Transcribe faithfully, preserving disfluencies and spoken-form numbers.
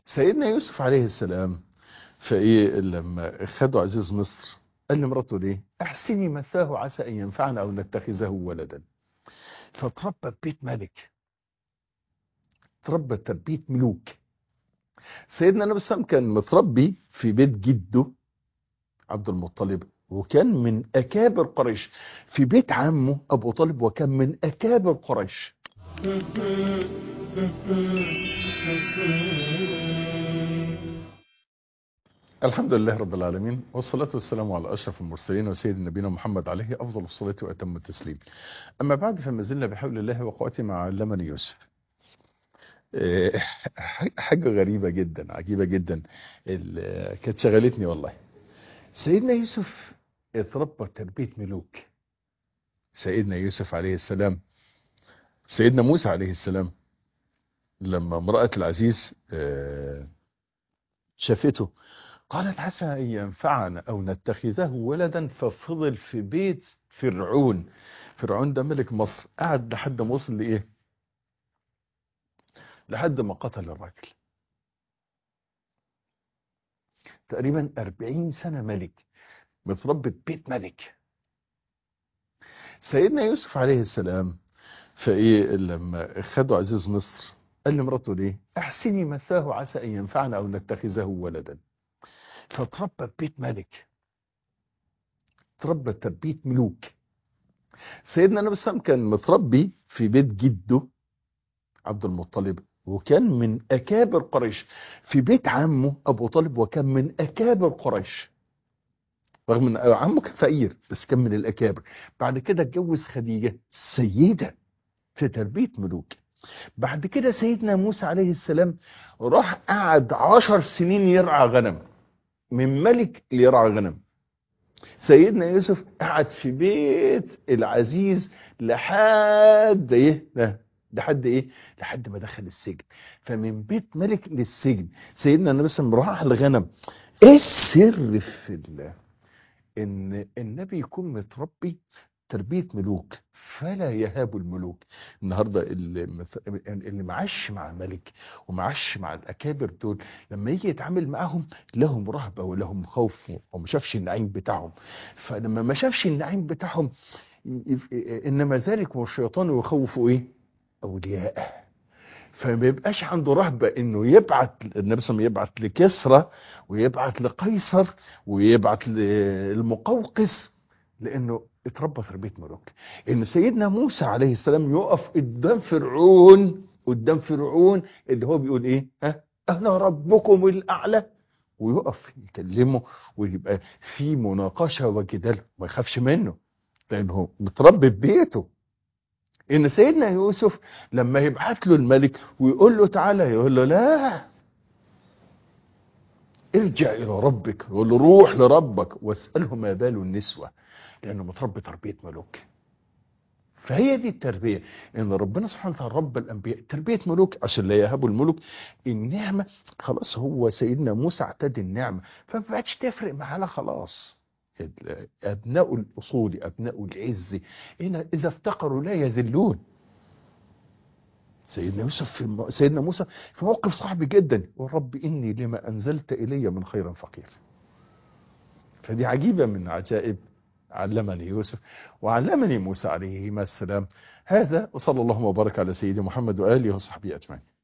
سيدنا يوسف عليه السلام فايه لما خدوا عزيز مصر قال لمراته ليه احسني مثاه عسى ان ينفعنا او نتخذه ولدا. فتربى ببيت ملك، تربى تربيه ملوك. سيدنا النبي صلى الله عليه وسلم كان متربي في بيت جده عبد المطلب، وكان من اكابر قريش. في بيت عمه ابو طالب، وكان من اكابر قريش. الحمد لله رب العالمين، والصلاة والسلام على أشرف المرسلين وسيد نبينا محمد عليه أفضل الصلاة وأتم التسليم. أما بعد، فما زلنا بحول الله وقوته مع علمني يوسف. إيه، حاجة غريبة جدا، عجيبة جدا، ال- كانت شغلتني والله. سيدنا يوسف اتربى تربية ملوك. سيدنا يوسف عليه السلام، سيدنا موسى عليه السلام لما امرأة العزيز آه، شافته قالت عسى أن ينفعنا أو نتخذه ولدا، ففضل في بيت فرعون. فرعون ده ملك مصر، قعد لحد ما وصل لإيه؟ لحد ما قتل الراجل. تقريبا أربعين سنة ملك، متربي في بيت ملك. سيدنا يوسف عليه السلام فإيه لما خدوا عزيز مصر قال لمراته ليه احسني مثاه عسى أن ينفعنا أو نتخذه ولدا. فتربى في بيت ملك، تربى تربية ملوك. سيدنا النبي صلى الله عليه وسلم كان متربي في بيت جده عبد المطلب، وكان من اكابر قريش. في بيت عمه ابو طالب، وكان من اكابر قريش، رغم ان عمه كان فقير بس كان من الاكابر. بعد كده اتجوز خديجة سيدة في تربية ملوك. بعد كده سيدنا موسى عليه السلام راح قعد عشر سنين يرعى غنم، من ملك ليرعى غنم. سيدنا يوسف قعد في بيت العزيز لحد ايه لا لحد ايه لحد ما دخل السجن. فمن بيت ملك للسجن. سيدنا النبي صلى الله عليه وسلم راح الغنم. ايه السر في الله ان النبي يكون متربي تربية ملوك فلا يهاب الملوك؟ النهاردة اللي, مث- اللي معاش مع ملك ومعاش مع الأكابر دول، لما يجي يتعامل معاهم لهم رهبة ولهم خوف، وما شافش النعيم بتاعهم. فلما ما شافش النعيم بتاعهم، يف- إنما ذلك والشيطان يخوف إيه أولياءه. فما يبقاش عنده رهبة انه يبعت النبي صلى الله عليه وسلم، يبعت لكسرى ويبعت لقيصر ويبعت للمقوقس، لانه اتربى تربية ملوك. ان سيدنا موسى عليه السلام يقف قدام فرعون، قدام فرعون اللي هو بيقول ايه ها انا ربكم الاعلى، ويقف يكلمه ويبقى في مناقشة وجدال، ما يخافش منه لانه متربي في بيته. ان سيدنا يوسف لما يبعت له الملك ويقول له تعالى، يقول له لا، ارجع الى ربك، يقول له روح لربك واسأله ما بال النسوة، لانه متربي تربية ملوك. فهي دي التربية، ان ربنا سبحانه وتعالى ربى الانبياء تربية ملوك عشان لا يهبوا الملوك النعمة. خلاص هو سيدنا موسى اعتاد النعمة، فما بقتش تفرق معانا خلاص. ابناء الاصول، ابناء العز، هنا اذا افتقروا لا يذلون. سيدنا يوسف في م... سيدنا موسى في موقف صعب جدا، والرب إني لما أنزلت إلي من خير فقير. فدي عجيبة من عجائب علمني يوسف وعلمني موسى عليهما السلام. هذا وصلى الله وبارك على سيدنا محمد وآله وصحبه أجمعين.